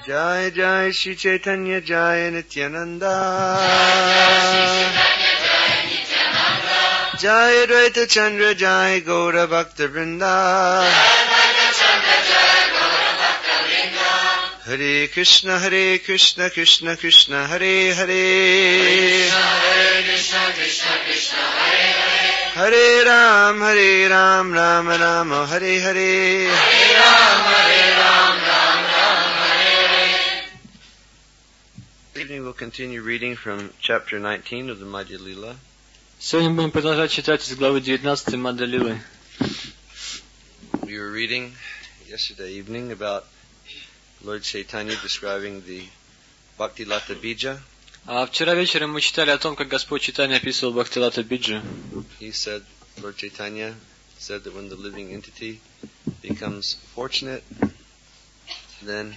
Jai Jai Shri Chaitanya Jai Nityananda. Jai Advaita Chandra Jai Gaura Bhakta Vrinda. Hare Krishna Krishna Krishna Hare Hare. Hare Ram Ram Ram Hare Hare. This evening we'll continue reading from chapter 19 of the Madhya Lila. Сегодня будем продолжать читать из главы 19 Мадья Лилы. We were reading yesterday evening about Lord Chaitanya describing the Bhaktilata Bija. А вчера вечером мы читали о том, как Господь Чайтанья описывал Бхактилата Биджу. He said, Lord Chaitanya said that when the living entity becomes fortunate, then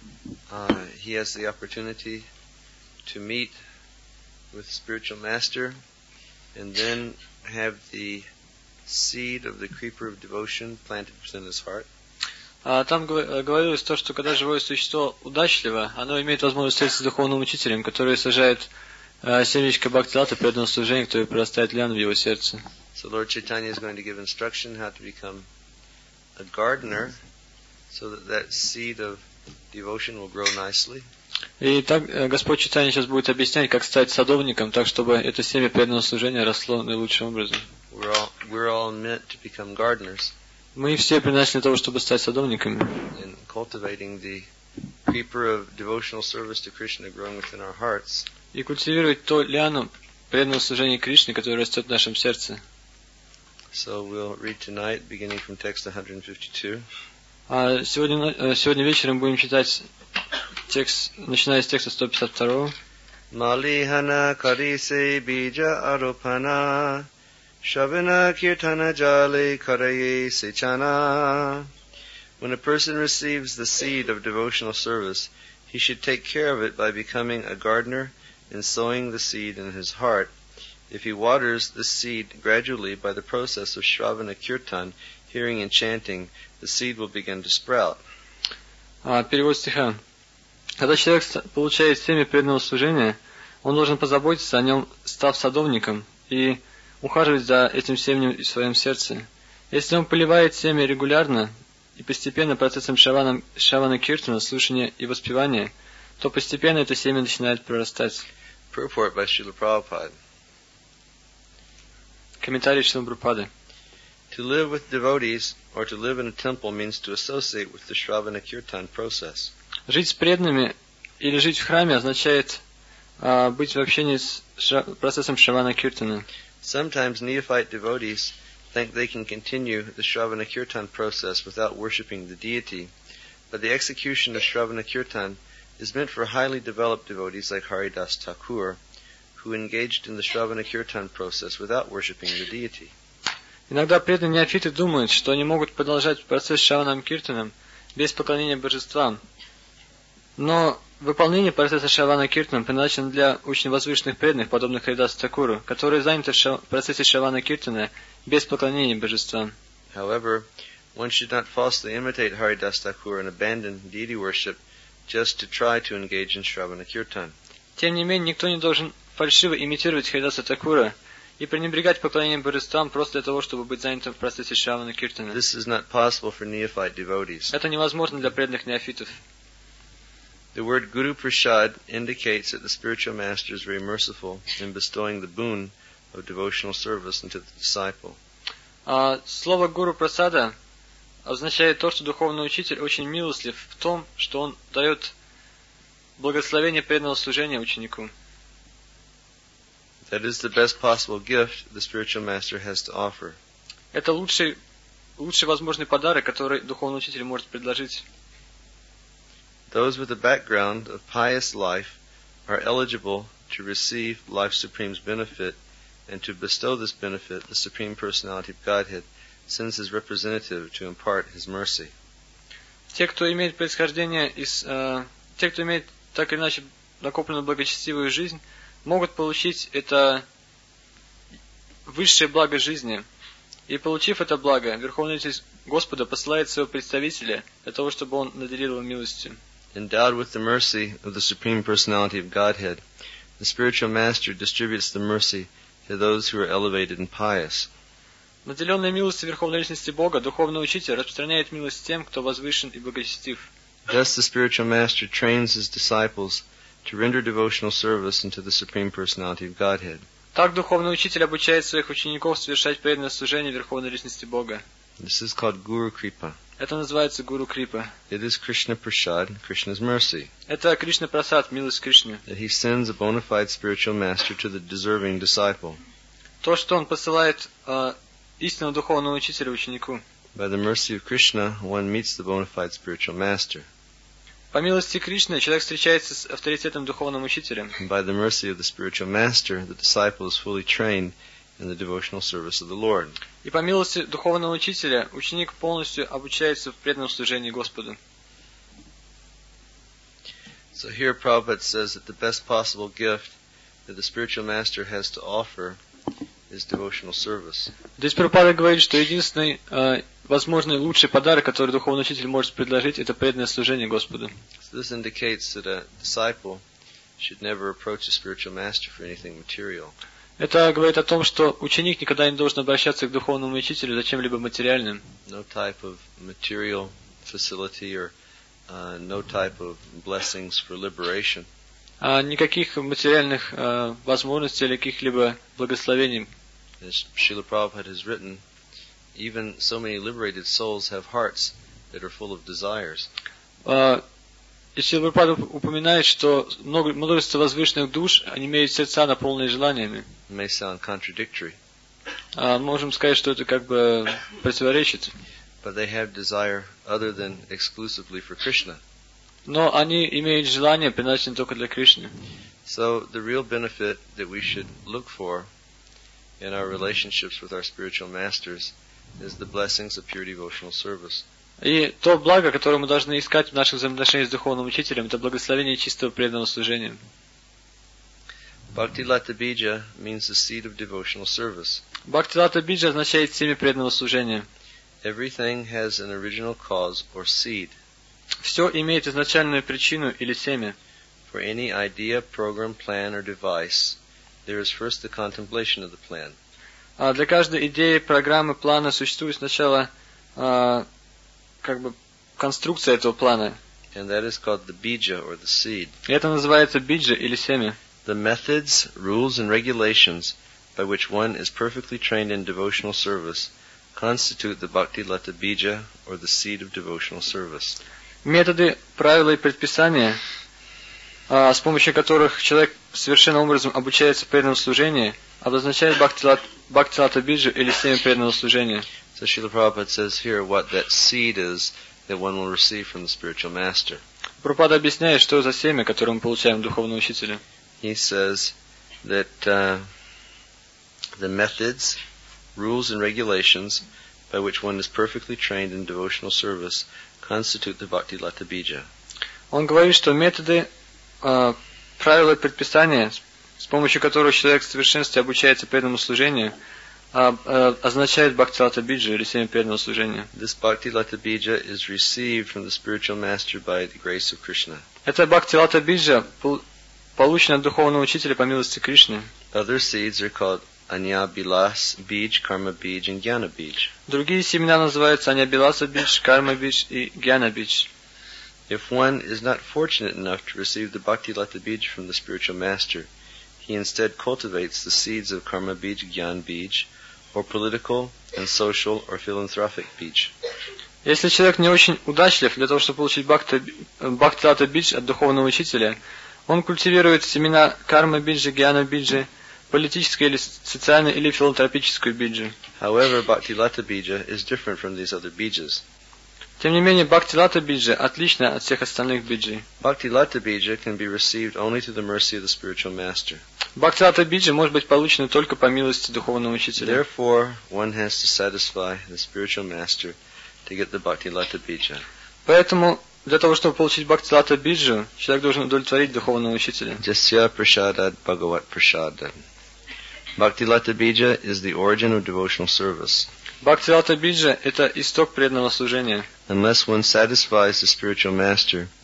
he has the opportunity to meet with spiritual master and then have the seed of the creeper of devotion planted within his heart. Там говорилось то, что когда живое существо удачливо, оно имеет возможность встретиться с духовным учителем, который сажает семечко Бхактилата, преданного служения, которое прорастает лиан в его сердце. So Lord Chaitanya is going to give instruction how to become a gardener so that seed of devotion will grow nicely. И так Господь Чайтанья сейчас будет объяснять, как стать садовником, так чтобы это семя преданного служения росло наилучшим образом. We're all meant to become gardeners. Мы все предназначены для того, чтобы стать садовниками. In cultivating the creeper of devotional service to Krishna growing within our hearts. И культивировать то лиану преданного служения Кришне, которое растет в нашем сердце. So we'll read tonight, beginning from text 152. Сегодня вечером будем читать текст, начиная с текста 152. Malihana karise bija aropana Shavana kirtana jale karaye sechana. When a person receives the seed of devotional service, he should take care of it by becoming a gardener and sowing the seed in his heart. If he waters the seed gradually by the process of Shravana Kirtan, hearing and chanting, the seed will begin to sprout. Перевод стиха. Когда человек получает семя преданного служения, он должен позаботиться о нем, став садовником, и ухаживать за этим семенем в своем сердце. Если он поливает семя регулярно и постепенно процессом Шравана Киртана, слушания и воспевания, то постепенно это семя начинает прорастать. Purport by Srila Prabhupada. Комментарий Шрилы Прабхупады. To live with devotees or to live in a temple means to associate with the Shravana Kirtan process. Жить с преданными или жить в храме означает быть в общении с процессом Шравана Киртана. Sometimes neophyte devotees think they can continue the Shravana Kirtan process without worshipping the deity, but the execution of Shravana Kirtan is meant for highly developed devotees like Haridas Thakur, who engaged in the Shravana Kirtan process without worshipping the deity. Иногда преданные неофиты думают, что они могут продолжать процесс Шраваном Киртаном без поклонения божествам. Но выполнение процесса Шравана Киртаном предназначено для очень возвышенных преданных, подобных Харидасу Такуру, которые заняты в процессе Шравана Киртана без поклонения божествам. However, one should not falsely imitate Haridas Thakur and abandon deity worship just to try to engage in Shravana Kirtan. Тем не менее, никто не должен фальшиво имитировать Харидаса Такура и пренебрегать поклонением божествам просто для того, чтобы быть занятым в процессе Шравана Киртана. This is not possible for neophyte devotees. Это невозможно для преданных неофитов. The word Guru Prasad indicates that the spiritual master is very merciful in bestowing the boon of devotional service into the disciple. Слово Гуру Прасада означает то, что духовный учитель очень милостлив в том, что он дает благословение преданного служения ученику. That is the best possible gift the spiritual master has to offer. Это лучший возможный подарок, который духовный учитель может предложить. Those with a background of pious life are eligible to receive Life Supreme's benefit and to bestow this benefit the Supreme Personality of Godhead sends his representative to impart his mercy. Те, кто имеет происхождение те, кто имеет так или иначе накопленную благочестивую жизнь, могут получить это высшее благо жизни. И получив это благо, Верховный Учитель Господа посылает своего представителя для того, чтобы он наделил его милостью. Endowed with the mercy of the Supreme Personality of Godhead, the spiritual master distributes the mercy to those who are elevated and pious. Наделенный милостью Верховной Личности Бога, духовный учитель распространяет милость тем, кто возвышен и благочестив. Thus the spiritual master trains his disciples to render devotional service unto the Supreme Personality of Godhead. Так духовный учитель обучает своих учеников совершать преданное служение Верховной Личности Бога. This is called Guru Kripa. Это называется Гуру Крипа. It is Krishna Prasad, Krishna's mercy, Это Кришна Прасад, милость Кришны. that he sends a bona fide spiritual master to the deserving disciple. То, что он посылает истинного духовного учителя ученику. By the mercy of Krishna, one meets the bona fide spiritual master. По милости Кришны человек встречается с авторитетным духовным учителем. And by the mercy of the spiritual master, the disciple is fully trained in the devotional service of the Lord. И по милости духовного учителя ученик полностью обучается в преданном служении Господу. So here Prabhupada says that the best possible gift that the spiritual master has to offer is devotional service. Здесь Прабхупада говорит, что единственный возможный лучший подарок, который духовный учитель может предложить, это преданное служение Господу. So this indicates that a disciple should never approach a spiritual master for anything material. Это говорит о том, что ученик никогда не должен обращаться к духовному учителю за чем-либо материальным. No type of material facility or no type of blessings for liberation. Никаких материальных возможностей или каких-либо благословений. As Srila Prabhupada has written, even so many liberated souls have hearts that are full of desires. И Шрила Прабхупада упоминает, что множество возвышенных душ, они имеют сердца, наполненные желаниями. It may sound contradictory, Можем сказать, что это как бы противоречит. but they have desire other than exclusively for Krishna. Но они имеют желание, предназначенное только для Кришны. So the real benefit that we should look for in our relationships with our spiritual masters is the blessings of pure devotional service. И то благо, которое мы должны искать в наших взаимоотношениях с духовным учителем, это благословение чистого преданного служения. Bhakti-lata bija means the seed of devotional service. Бхакти-лата биджа означает семя преданного служения. Everything has an original cause or seed. Все имеет изначальную причину или семя. For any idea, program, plan, or device, there is first the contemplation of the plan. Для каждой идеи, программы, плана существует сначала как бы конструкция этого плана. And that is called the bija or the seed. И это называется биджа или семя. The methods, rules, and regulations by which one is perfectly trained in devotional service constitute the bhakti-lata bija or the seed of devotional service. Методы, правила и предписания, с помощью которых человек совершенным образом обучается преданному служению, обозначает бхакти-лата биджу или семя преданного служения. So Srila Prabhupada says here what that seed is that one will receive from the spiritual master. Прабхупада объясняет, что за семя, которое мы получаем от духовного учителя. He says that the methods, rules, and regulations by which one is perfectly trained in devotional service constitute the bhakti-lata bija. Он говорит, что методы, правила и предписания, с помощью которых человек в совершенстве обучается преданному служению, означает бхакти-лата биджа или семя преданного служения. This bhakti-lata bija is received from the spiritual master by the grace of Krishna. Это бхакти-лата биджа получено от духовного учителя по милости Кришны. Other seeds are called Anya-bilas bij, Karma bij, and Jnana bij. Другие семена называются Аня-биласа бидж, Карма бидж и Гьяна бидж. If one is not fortunate enough to receive the bhakti-lata bij from the spiritual master, he instead cultivates the seeds of Karma bij, Gyan bij, or political and social or philanthropic bij. Если человек не очень удачлив для того, чтобы получить бхакти-лата бидж от духовного учителя, он культивирует семена карма биджи, гьяна биджи, политической или социальной или филантропическую биджи. However, bhakti-lata bija is different from these other bijas. Тем не менее, бхакти-лата биджа отлична от всех остальных биджей. Bhakti-lata bija can be received only through the mercy of the spiritual master. Бхакти-лата биджа может быть получена только по милости духовного учителя. Therefore, one has to satisfy the spiritual master to get the bhakti-lata bija. Поэтому, для того, чтобы получить бхакти-лата биджу, человек должен удовлетворить духовного учителя. Jasya prasadad bhagavat prasadad. Bhakti-lata bija is the origin of devotional service. Бхакти-лата биджа – это исток преданного служения. Unless one satisfies the spiritual master,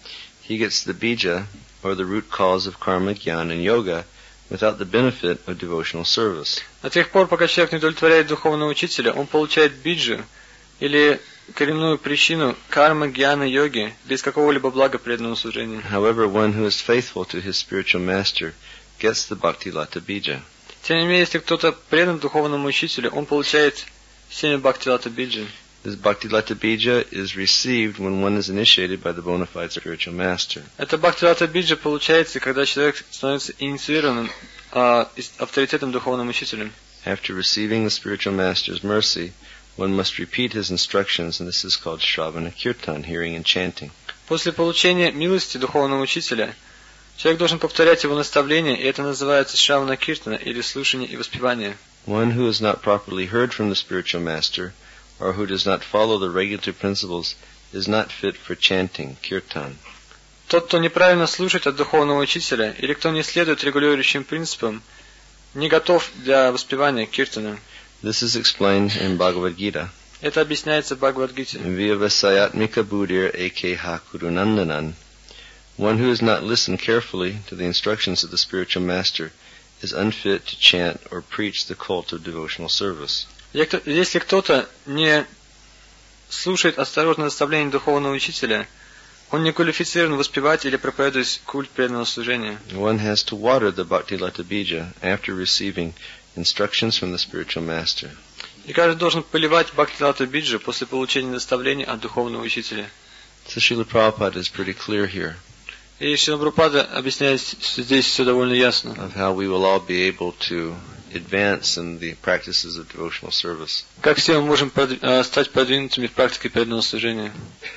he gets the bija, or the root cause of karma, jnana, and yoga, without the benefit of devotional service. До тех пор, пока человек не удовлетворяет духовного учителя, он получает биджу, или коренную причину кармы, гьяны, йоги, без какого-либо блага преданного служения. However, one who is faithful to his spiritual master gets the bhakti-lata bija. Тем не менее, если кто-то предан духовному учителю, он получает семя бхакти-лата биджи. This bhakti-lata bija is received when one is initiated by the bona fide spiritual master. Это бхакти-лата биджи получается, когда человек становится инициированным авторитетом духовным учителем. After receiving the spiritual master's mercy, one must repeat his instructions, and this is called Shravana Kirtan, hearing and chanting. После получения милости духовного учителя, человек должен повторять его наставления, и это называется Шравана Киртана, или слушание и воспевание. One who has not properly heard from the spiritual master, or who does not follow the regulatory principles, is not fit for chanting, kirtan. Тот, кто неправильно слушает от духовного учителя, или кто не следует регулирующим принципам, не готов для воспевания киртана. This is explained in Bhagavad Gita. Это объясняется в Бхагавад-гите. Vyavasayatmika buddhir ekeha kurunandanan. One who has not listened carefully to the instructions of the spiritual master is unfit to chant or preach the cult of devotional service. Если кто-то не слушает осторожно наставления духовного учителя, он не квалифицирован воспевать или проповедовать культ преданного служения. One has to water the bhakti-lata bija after receiving instructions from the spiritual master. И каждый должен поливать бхакти-лата биджи после получения наставлений от духовного учителя. So Srila Prabhupada is pretty clear here. И Шрила Прабхупада объясняет здесь все довольно ясно. Of how we will all be able to advance in the practices of devotional service. Как все мы можем стать продвинутыми в практике преданного служения?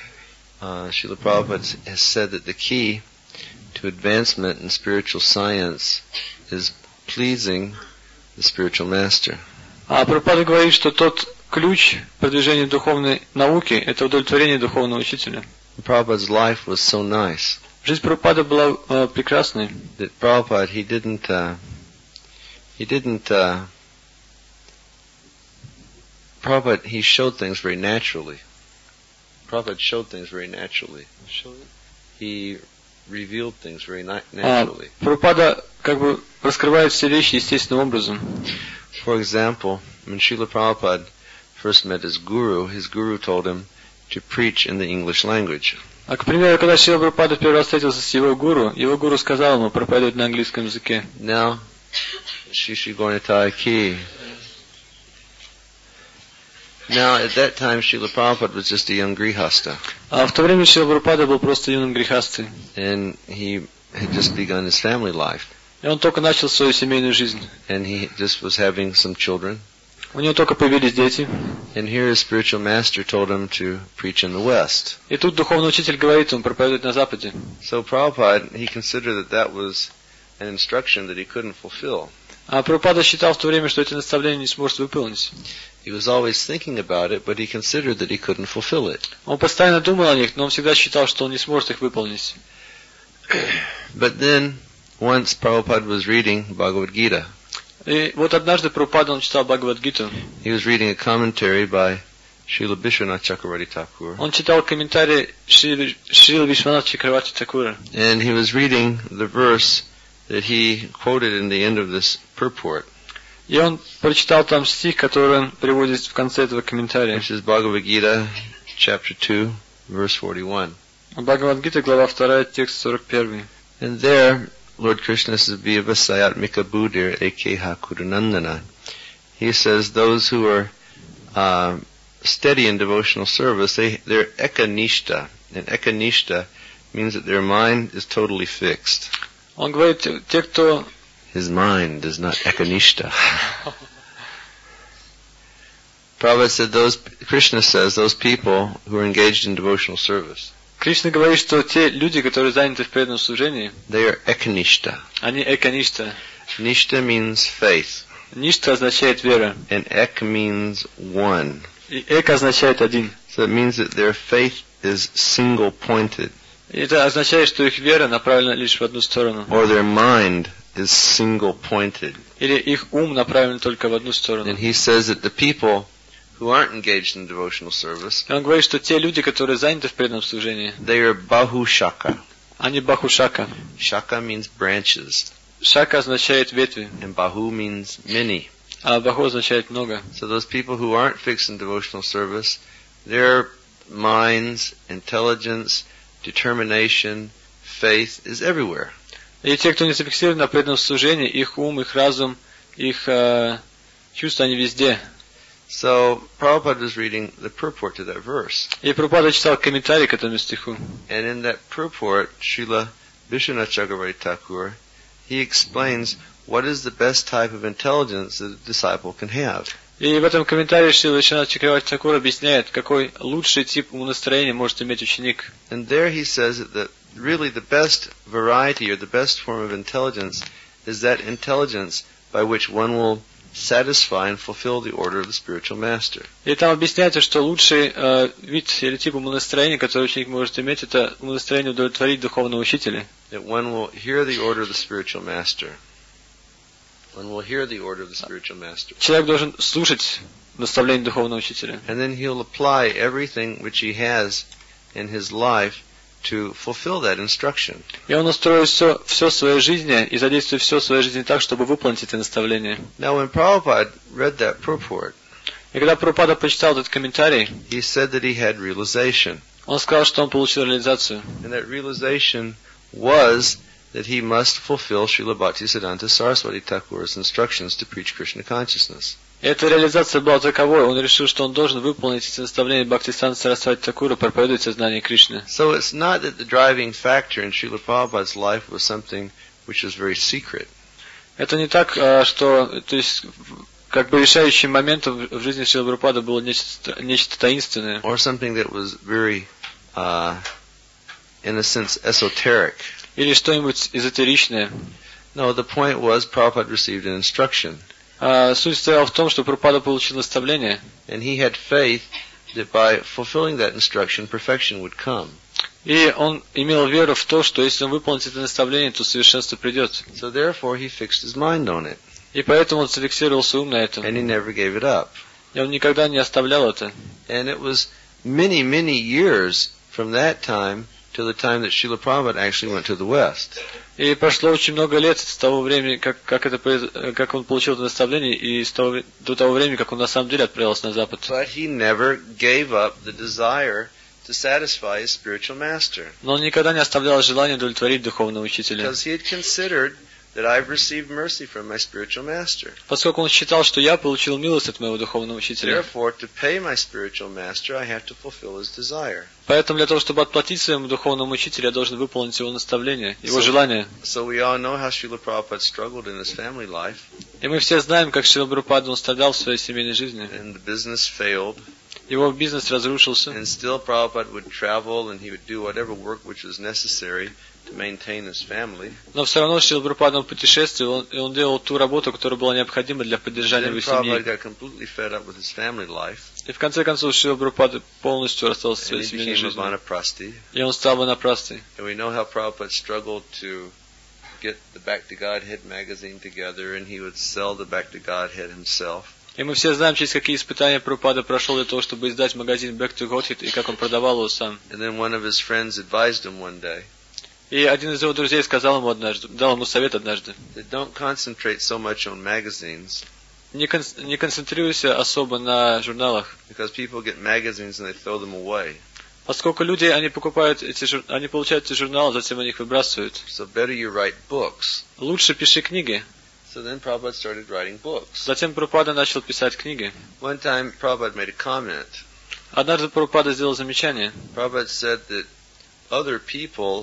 Srila Prabhupada has said that the key to advancement in spiritual science is pleasing the spiritual master. А Прабхупада говорит, что тот ключ к продвижению духовной науки – это удовлетворение духовного учителя. Prabhupada's life was so nice. Жизнь Прабхупады была прекрасной. That Prabhupada, he showed things very naturally. Prabhupada showed things very naturally. He revealed things very naturally. Прабхупада как бы раскрывает все вещи естественным образом. For example, when Srila Prabhupada first met his guru told him to preach in the English language. А, к примеру, когда Шрила Прабхупада первый раз встретился с его гуру сказал ему проповедовать на английском языке. Now, Shri Gauranitai Ki. Now, at that time, Srila Prabhupada was just a young grihasta. А в то время Шрила Прабхупада был просто юным грихастой. And he had just begun his family life. И он только начал свою семейную жизнь. And he just was having some children. У него только появились дети. And here his spiritual master told him to preach in the West. И тут духовный учитель говорит ему проповедовать на Западе. So Prabhupada, he considered that was an instruction that he couldn't fulfill. А Прабхупада считал в то время, что это наставление не сможет выполнить. He was always thinking about it, but he considered that he couldn't fulfill it. Он постоянно думал о них, но он всегда считал, что он не сможет их выполнить. But then, once Prabhupada was reading Bhagavad Gita. И вот однажды Прабхупада он читал Бхагавад-гиту. He was reading a commentary by Srila Vishwanath Chakravarti Thakur. Он читал комментарий Шрила Вишванатха Чакраварти Такура. And he was reading the verse that he quoted in the end of this purport. И он прочитал там стих, который он приводит в конце этого комментария. Which is Bhagavad Gita, chapter 2, verse 41. Бхагавад-гита, глава 2, текст 41. And there, Lord Krishna says, Vyavasayatmika buddhir ekeha kurunandana. He says those who are steady in devotional service, they're ekanishta. And ekanishta means that their mind is totally fixed. Он говорит, те, кто... His mind is not ekanishta. Prabhupada said Krishna says those people who are engaged in devotional service. Кришна говорит, что те люди, которые заняты в преданном служении, they are ekanishta. Они эканишта. Nishta means faith. Ништа означает вера. And ek means one. И эк означает один. So it means that their faith is single-pointed. И это означает, что их вера направлена лишь в одну сторону. Or their mind is single-pointed. Или их ум направлен только в одну сторону. And he says that the people who aren't engaged in devotional service, и он говорит, что те люди, которые заняты в преданном служении, they are bahushaka. а не Бахушака. Shaka means branches, Шака означает ветви, and Bahu means many. а Баху означает много. So those people who aren't fixed in devotional service, their minds, intelligence, determination, faith is everywhere. И те, кто не зафиксирован на преданном служении, их ум, их разум, их чувства, они везде. So Prabhupada was reading the purport to that verse. И Прабхупада читал комментарий к этому стиху. And in that purport, Srila Vishwanath Chakravarti Thakur, he explains what is the best type of intelligence that a disciple can have. И в этом комментарии Шрила Вишванат Чакраварти Тхакур объясняет, какой лучший тип умонастроения может иметь ученик. And there he says that really the best variety or the best form of intelligence is that intelligence by which one will satisfy and fulfill the order of the spiritual master. И там объясняется, что лучший вид или тип умонастроения, который ученик может иметь, это умонастроение удовлетворить духовного учителя. That one will hear the order of the spiritual master. One will hear the order of the spiritual master. Человек должен слушать наставление духовного учителя. And then he'll apply everything which he has in his life to fulfill that instruction. И он устроит все в своей жизни и задействует все в своей жизни так, чтобы выполнить это наставление. Now when Prabhupada read that purport, И когда Прабхупада прочитал этот комментарий, he said that he had realization. он сказал, что он получил реализацию. And that realization was that he must fulfill Srila Bhaktisiddhanta Saraswati Thakur's instructions to preach Krishna consciousness. И эта реализация была таковой, он решил, что он должен выполнить эти наставления Бхактисиданта Сарасвати Тхакура, проповедовать сознание Кришны. So it's not that the driving factor in Srila Prabhupada's life was something which was very secret. Это не так, что, то есть, как бы решающим моментом в жизни Шрила Прабхупады было нечто таинственное. Or something that was very, in a sense, esoteric. Или что-нибудь эзотеричное. No, the point was Prabhupada received an instruction. Суть стояла в том, что Прабхупада получил наставление. And he had faith that by fulfilling that instruction, perfection would come. И он имел веру в то, что если он выполнит это наставление, то совершенство придет. So therefore he fixed his mind on it. И поэтому он зафиксировал свой ум на этом. And he never gave it up. И он никогда не оставлял это. And it was many, many years from that time to the time that Srila Prabhupada actually went to the West. И прошло очень много лет с того времени, как он получил это наставление, и до того времени, как он на самом деле отправился на Запад. But he never gave up the desire to satisfy his spiritual master. Но он никогда не оставлял желания удовлетворить духовного учителя. Because he had considered that I've received mercy from my spiritual master. Поскольку он считал, что я получил милость от моего духовного учителя. Therefore, to pay my spiritual master, I have to fulfill his desire. Поэтому для того, чтобы отплатить своему духовному учителю, я должен выполнить его наставление, его желание. So we all know how Srila Prabhupada struggled in his family life. И мы все знаем, как Шрила Прабхупада страдал в своей семейной жизни. And the business failed. Его бизнес разрушился. And still Prabhupada would travel and he would do whatever work which was necessary to maintain his family. Но все равно Шрила Прабхупада путешествовал, и он делал ту работу, которая была необходима для поддержания его семьи. Prabhupada got completely fed up with his family life. И в конце концов Шрила Прабхупада полностью расстался со своей семейной жизнью. И он стал ванапростой. And we know how Prabhupada struggled to get the Back to Godhead magazine together, and he would sell the Back to Godhead himself. И мы все знаем, через какие испытания Прабхупада прошел для того, чтобы издать магазин Back to Godhead, и как он продавал его сам. And then one of his friends advised him one day. И один из его друзей сказал ему однажды, дал ему совет однажды. Don't concentrate so much on magazines. Не концентрируйся особо на журналах. Because people get magazines and they throw them away. Поскольку люди, они получают эти журналы, затем они их выбрасывают. So better you write books. Лучше пиши книги. So then Prabhupada started writing books. Затем Прабхупада начал писать книги. One time Prabhupada made a comment. Однажды Прабхупада сделал замечание. Prabhupada said that other people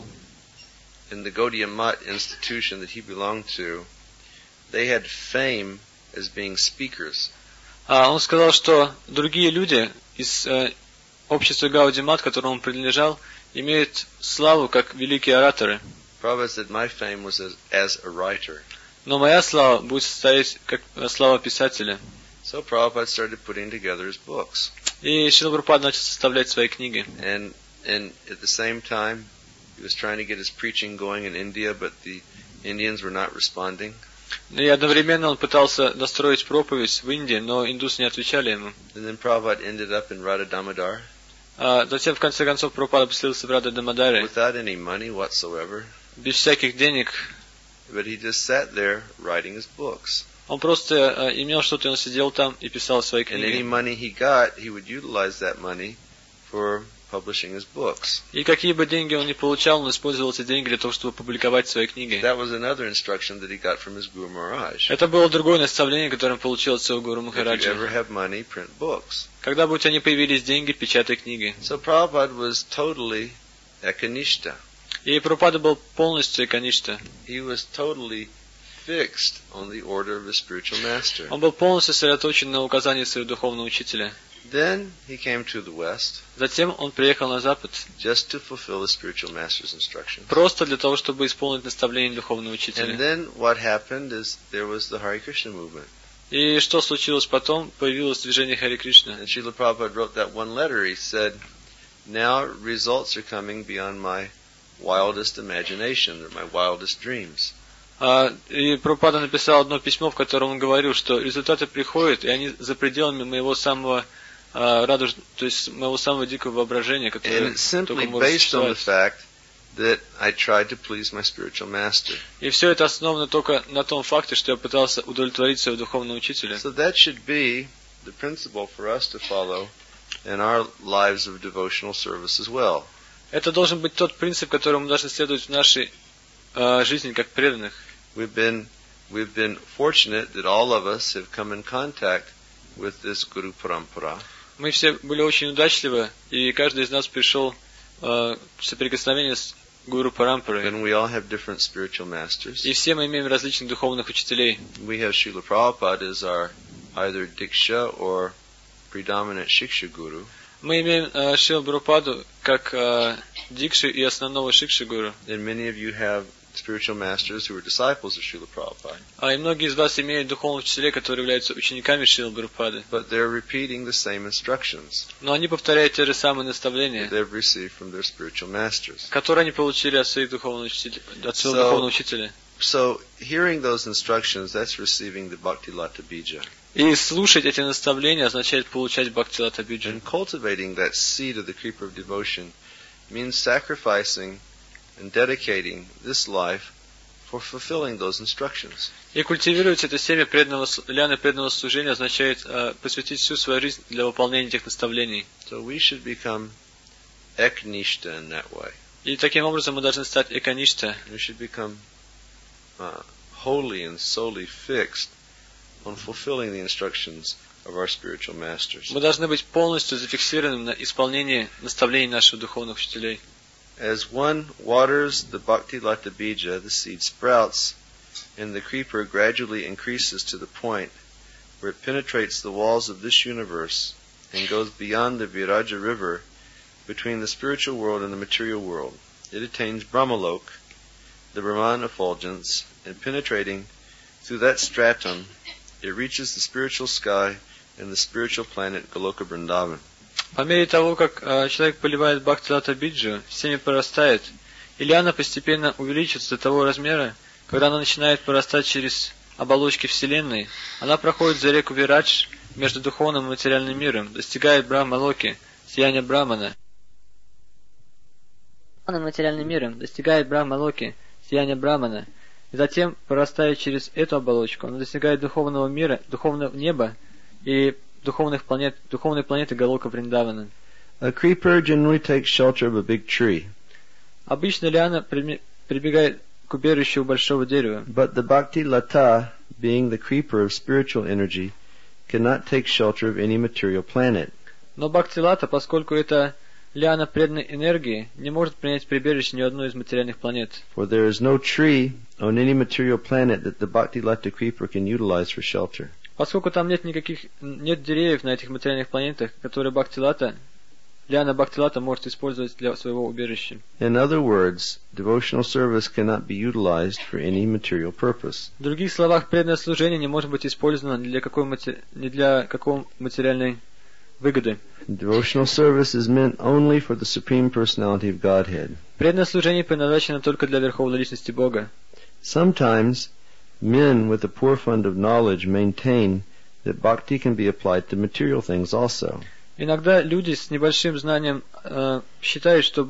in the Gaudiya Math institution that he belonged to, they had fame as being speakers. Он сказал, что другие люди из общества Гаудия Мат, которому он принадлежал, имеют славу как великие ораторы. Prabhupada said my fame was as a writer. Но моя слава будет состоять как слава писателя. So Prabhupada started putting together his books. И Шрила Прабхупада начал составлять свои книги. And at the same time, he was trying to get his preaching going in India, but the Indians were not responding. И одновременно он пытался настроить проповедь в Индии, но индусы не отвечали ему. And then Prabhupada ended up in Radha Damodar. Затем, в конце концов, Прабхупада поселился в Рада Дамадаре, without any money whatsoever. без всяких денег. But he just sat there writing his books. Он просто имел что-то, он сидел там и писал свои And any книги. money he got, he would utilize that money for publishing his books. И какие бы деньги он ни получал, он использовал эти деньги для того, чтобы публиковать свои книги. That was another instruction that he got from his Guru Maharaj. Это было другое наставление, которое он получил от своего Гуру If you Махараджа. ever have money, print books. Когда бы у тебя не появились деньги, печатай книги. So Prabhupada was totally ekanishta. И Прабхупада был полностью эконишта. He was totally fixed on the order of his spiritual master. Он был полностью сосредоточен на указании своего духовного учителя. Then he came to the West Затем он приехал на Запад, just to fulfill the spiritual master's instructions. просто для того, чтобы исполнить наставление духовного And учителя. then what happened is there was the Hare Krishna movement. И что случилось потом? Появилось движение Харе Кришна. And Srila Prabhupada wrote that one letter. He said, now results are coming beyond my wildest imagination or my wildest dreams. И Прабхупада написал одно письмо, в котором он говорил, что результаты приходят, и они за пределами моего самого то есть моего самого дикого воображения, And которое it's simply только может based on the существовать. fact that I tried to please my spiritual master. И все это основано только на том факте, что я пытался удовлетворить своего духовного учителя. So that should be the principle for us to follow in our lives of devotional service as well. Это должен быть тот принцип, которому мы должны следовать в нашей жизни как преданных. We've been fortunate that all of us have come in contact with this Guru Parampara. Мы все были очень удачливы, и каждый из нас пришел в соприкосновение с Гуру Парампарой. And we all have different spiritual masters. И все мы имеем различных духовных учителей. We have Srila Prabhupada as our either Diksha or predominant Shiksha Guru. Мы имеем Шрила Прабхупаду как Дикши и основного Шикши Гуру. And many of you have spiritual masters who are disciples of Srila Prabhupada. И многие из вас имеют духовных учителей, которые являются учениками Шрилы Прабхупады. But they're repeating the same instructions Но они повторяют те же самые наставления, that they've received from their spiritual masters. которые они получили от своих духовных учителей, от своего So- духовного учителя. So, hearing those instructions, that's receiving the Bhakti Lata Bija. И слушать эти наставления означает получать Бхакти-лата Биджа. And cultivating that seed of the creeper of devotion means sacrificing and dedicating this life for fulfilling those instructions. И культивировать это семя лианы преданного служения означает посвятить всю свою жизнь для выполнения этих наставлений. So we should become eknishta in that way. И таким образом мы должны стать эконишта. We should become wholly and solely fixed on fulfilling the instructions of our spiritual masters. Мы должны быть полностью зафиксированы на исполнении наставлений наших духовных учителей. As one waters the Bhakti Lata Bija, the seed sprouts, and the creeper gradually increases to the point where it penetrates the walls of this universe and goes beyond the Viraja river between the spiritual world and the material world. It attains Brahmalok, the Brahman effulgence, and penetrating through that stratum, it reaches the spiritual sky and the spiritual planet Goloka Vrindavan. По мере того, как человек поливает Бхакти-лата Биджу, семя порастает, и лиана постепенно увеличивается до того размера, когда она начинает порастать через оболочки Вселенной, она проходит за реку Вирадж между духовным и материальным миром, достигает Брахма-локи, сияния Брахмана. Материальным миром достигает Брахма-локи, сияния Брахмана, и затем, порастая через эту оболочку, она достигает духовного мира, духовного неба и духовной планеты Галока Вриндавана. A creeper generally takes shelter of a big tree, Обычно лиана прибегает к убежищу у большого дерева, but the Bhakti Lata, being the creeper of spiritual energy, cannot take shelter of any material planet. но Бхакти-лата, поскольку это лиана преданной энергии, не может принять прибежище ни одной из материальных планет. For there is no tree on any material planet that the Bhakti Lata creeper can utilize for shelter. Поскольку там нет деревьев на этих материальных планетах, которые лиана Бхакти-лата может использовать для своего убежища. In other words, devotional service cannot be utilized for any material purpose. В других словах, преданное служение не может быть использовано ни для какой материальной выгоды. Devotional service is meant only for the Supreme Personality of Godhead. Преданное служение предназначено только для Верховной Личности Бога. Sometimes, men with a poor fund of knowledge maintain that bhakti can be applied to material things also. Иногда люди с небольшим знанием считают, что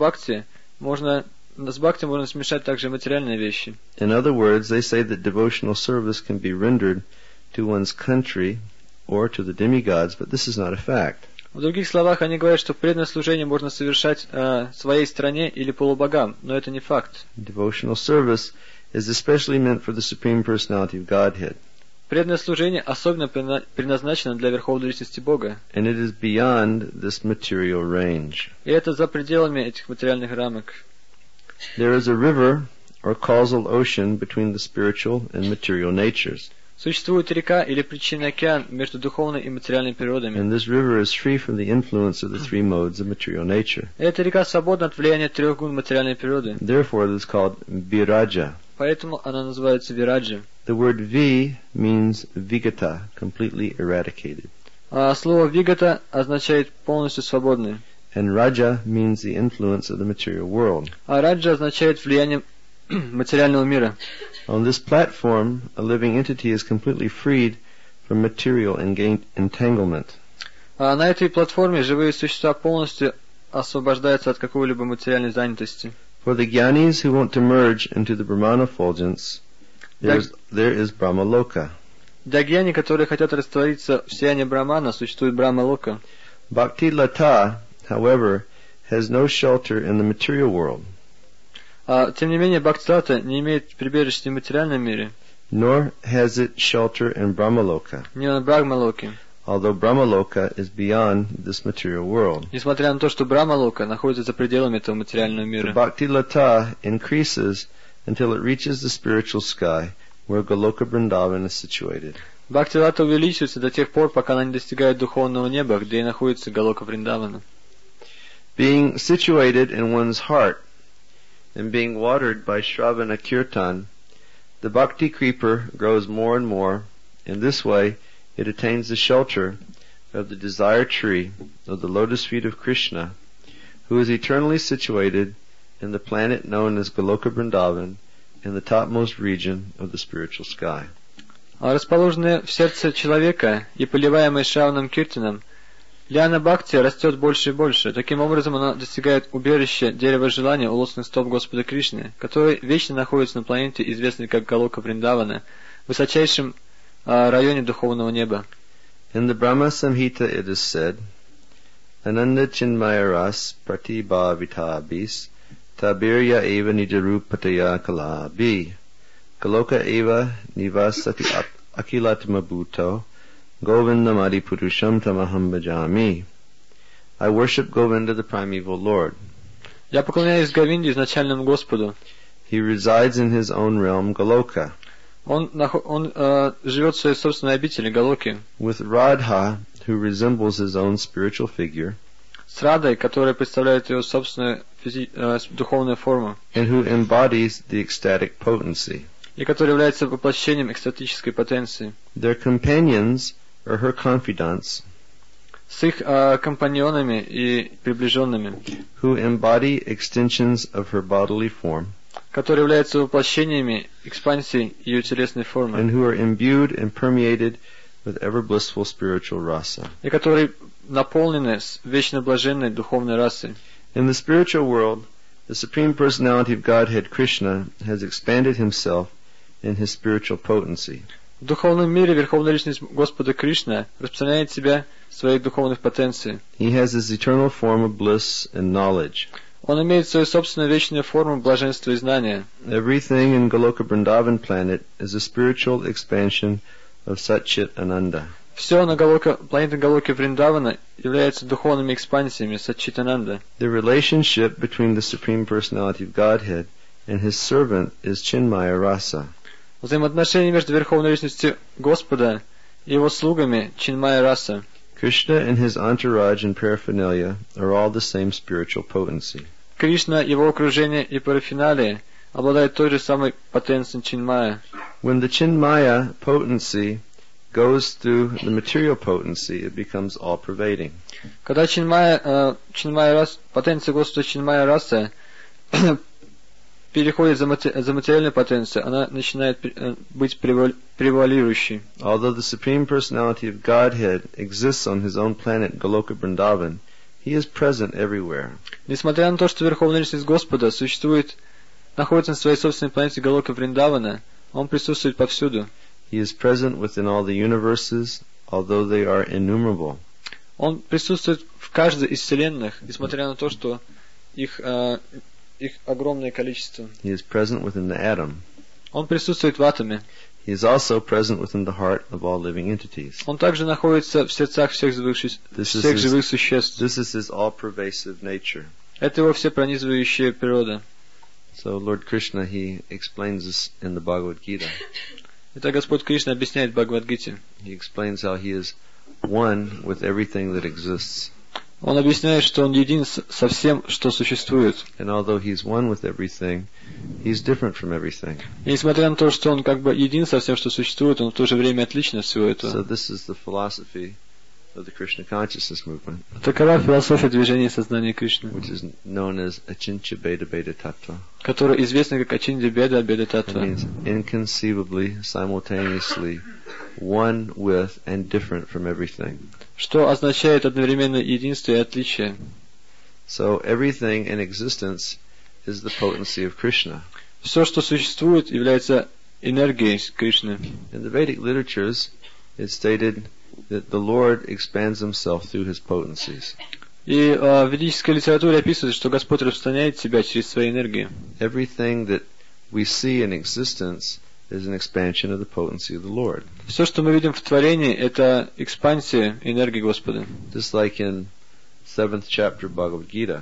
с бхакти можно смешать также материальные вещи. In other words, they say that devotional service can be rendered to one's country or to the demigods, but this is not a fact. В других словах, они говорят, что преданное служение можно совершать своей стране или полубогам, но это не факт. Devotional service is especially meant for the Supreme Personality of Godhead. Преданное служение особенно предназначено для Верховной Личности Бога. And it is beyond this material range. И это за пределами этих материальных рамок. There is a river or causal ocean between the spiritual and material natures. Существует река или причинный океан между духовной и материальной природами. And this river is free from the influence of the three modes of material nature. Эта река свободна от влияния трех гун материальной природы. Therefore, it is called Viraja. Поэтому она называется Вираджа. The word V means vigata, completely eradicated. А слово Вигата означает полностью свободный. And Raja means the influence of the material world. А Раджа означает влияние материального мира. On this platform, a living entity is completely freed from material entanglement. А на этой платформе живые существа полностью освобождаются от какой-либо материальной занятости. For the Gyanis who want to merge into the Brahmana effulgence, there is Brahmaloka. Для гьяни, которые хотят раствориться в сиянии Брахмана, существует Брахма-лока. Bhakti Lata, however, has no shelter in the material world. Тем не менее, Бхакти-лата не имеет прибежища в материальном мире. Nor has it shelter in Brahmaloka. Не на Брахма-локе. Although Brahmaloka is beyond this material world. Несмотря на то, что Брахма-лока находится за пределами этого материального мира. The Bhakti Lata increases until it reaches the spiritual sky, where Goloka Vrindavan is situated. Бхакти-лата увеличивается до тех пор, пока она не достигает духовного неба, где и находится Галока Вриндавана. Being situated in one's heart and being watered by Shravana Kirtan, the Bhakti creeper grows more and more. In this way, it attains the shelter of the desire tree of the lotus feet of Krishna, who is eternally situated in the planet known as Goloka Vrindavan, in the topmost region of the spiritual sky. Расположенная в сердце человека и поливаемая Шраваном Киртаном, лиана Бхакти растет больше и больше. Таким образом, она достигает убежища дерева желания у лотосных стоп Господа Кришны, который вечно находится на планете, известной как Галока Вриндавана, в высочайшем районе духовного неба. In the Brahma Samhita it is said, Ananda Chinmaya Ras Pratibhavitabhis Tabirya Eva Nijarupataya Kalabi Galoka Eva Nivasati Akilatma Bhuto Govindamadi Purusham Tamaham Bhajami. I worship Govinda, the primeval Lord. Я поклоняюсь Говинде, изначальному Господу. He resides in his own realm, Goloka. Он живет в своей собственной обители, Галоке. With Radha, who resembles his own spiritual figure. С Радой, которая представляет его собственную духовную форму. And who embodies the ecstatic potency. И который является воплощением экстатической потенции. Their companions are her confidants. С их компаньонами и приближенными. Who embody extensions of her bodily form. Которые являются воплощениями экспансии ее телесной формы. And who are imbued and permeated with ever blissful spiritual rasa. И которые наполнены с вечно блаженной духовной расой. In the spiritual world, the Supreme Personality of Godhead, Krishna, has expanded himself in his spiritual potency. В духовном мире Верховная Личность Господа Кришна распространяет себя в своих духовных потенциях. He has his eternal form of bliss and knowledge. Он имеет свою собственную вечную форму блаженства и знания. Everything in Goloka Vrindavan planet is a spiritual expansion of Satchit Ananda. Все на планете Галоки Вриндавана является духовными экспансиями Саччитананда. The relationship between the Supreme Personality of Godhead and his servant is Chinmaya Rasa. Взаимоотношения между Верховной Личностью Господа и его слугами Чинмая Раса. Krishna and his entourage and paraphernalia are all the same spiritual potency. Кришна, его окружение и парафиналия обладают той же самой потенцией Чинмая. When the Chinmaya potency goes through the material potency, it becomes all-pervading. Когда потенция Господа Чинмая Раса переходит за материальную потенцию, она начинает быть превалирующей. Although the Supreme Personality of Godhead exists on his own planet Goloka Vrindavan, he is present everywhere. Несмотря на то, что Верховная Личность Господа находится на своей собственной планете Галока Вриндавана, он присутствует повсюду. He is present within all the universes, although they are innumerable. Он присутствует в каждой из вселенных, несмотря на то, что их огромное количество. He is present within the atom. Он присутствует в атоме. He is also present within the heart of all living entities. Он также находится в сердцах всех живых существ. This is his all-pervasive nature. Это его всепронизывающая природа. So Lord Krishna, he explains this in the Bhagavad Gita. Это Господь Кришна объясняет в Бхагавад-гите. He explains how he is one with everything that exists. Он объясняет, что он един со всем, что существует. And although he's one with everything, he's different from everything. И несмотря на то, что он как бы един со всем, что существует, он в то же время отличен от всего этого. So this is the philosophy of the Krishna consciousness movement. Такова философия движения сознания Кришны, Which is known as Achintya Bheda Bheda Tattva. которая известна как Ачинья Беда Беда Татва. It means inconceivably, simultaneously, one with and different from everything. Что означает одновременно единство и отличие. So everything in existence is the potency of Krishna. Все, что существует, является энергией Кришны. In the Vedic literatures, it's stated that the Lord expands himself through his potencies. И в ведической литературе описывается, что Господь распространяет себя через свои энергии. Everything that we see in existence is an expansion of the potency of the Lord. Все, что мы видим в творении, это экспансия энергии Господа. Just like in 7th chapter Bhagavad Gita.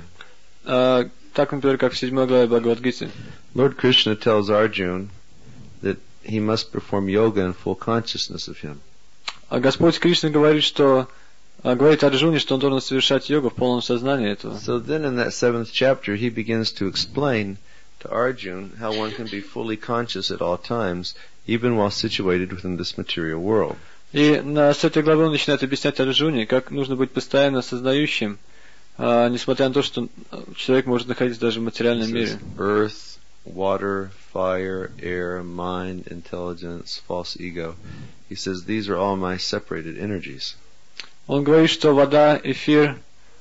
Так, например, как в 7 главе Бхагавад-гиты. Lord Krishna tells Arjuna that he must perform yoga in full consciousness of him. А Господь Кришна говорит Арджуне, что он должен совершать йогу в полном сознании этого. So then in that 7th chapter he begins to explain to Arjuna how one can be fully conscious at all times, even while situated within this material world. И с этой главы он начинает объяснять Арджуне, как нужно быть постоянно сознающим, несмотря на то, что человек может находиться даже в материальном мире. Earth, water, fire, air, mind, intelligence, false ego. He says these are all my separated energies. Он говорит, что вода, эфир,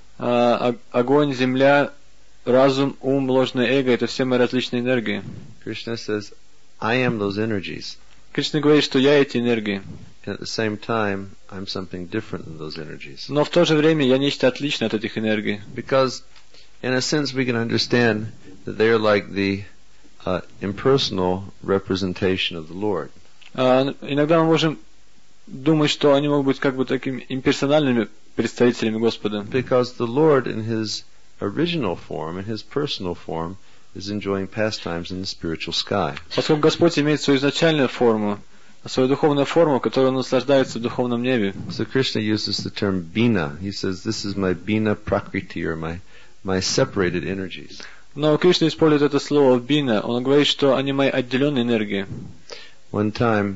огонь, земля, разум, ум, ложное эго — это все мои различные энергии. Krishna says, I am those energies. Кришна говорит, что я эти энергии. And at the same time, I'm something different than those energies. Но в то же время я нечто отличное от этих энергий. Because, in a sense, we can understand that they are like the impersonal representation of the Lord. Иногда мы можем думать, что они могут быть как бы такими имперсональными представителями Господа. Because the Lord in his original form, in his personal form, is enjoying pastimes in the spiritual sky. Поскольку Господь имеет свою изначальную форму, свою духовную форму, которой он наслаждается в духовном небе. So Krishna uses the term bina. He says, this is my bina prakriti, or my separated energies. Но Кришна использует это слово бина. Он говорит, что они мои отделенные энергии. One time,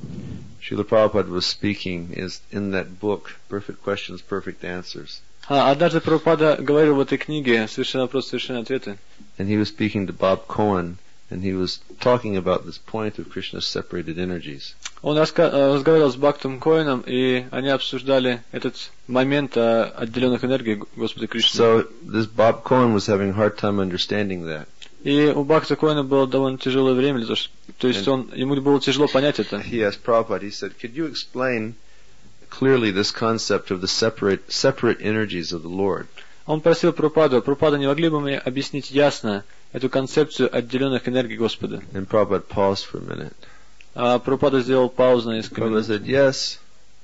Srila Prabhupada was speaking in that book, Perfect Questions, Perfect Answers. Однажды Прабхупада говорил в этой книге «Совершенный вопрос, совершенные ответы». And he was speaking to Bob Cohen, and he was talking about this point of Krishna's separated energies. Он разговаривал с Бхактом Коэном, и они обсуждали этот момент отделенных энергий Господа Кришны. So this Bob Cohen was having a hard time understanding that. И у Бхакта Коэна было довольно тяжелое время, то есть ему было тяжело понять это. He asked Prabhupada, he said, could you explain clearly this concept of the separate energies of the Lord? Он просил Прабхупада, не могли бы мне объяснить ясно эту концепцию отделенных энергий Господа? And Prabhupada paused for a minute. Прабхупада сделал паузу на несколько минут. Prabhupada said, yes.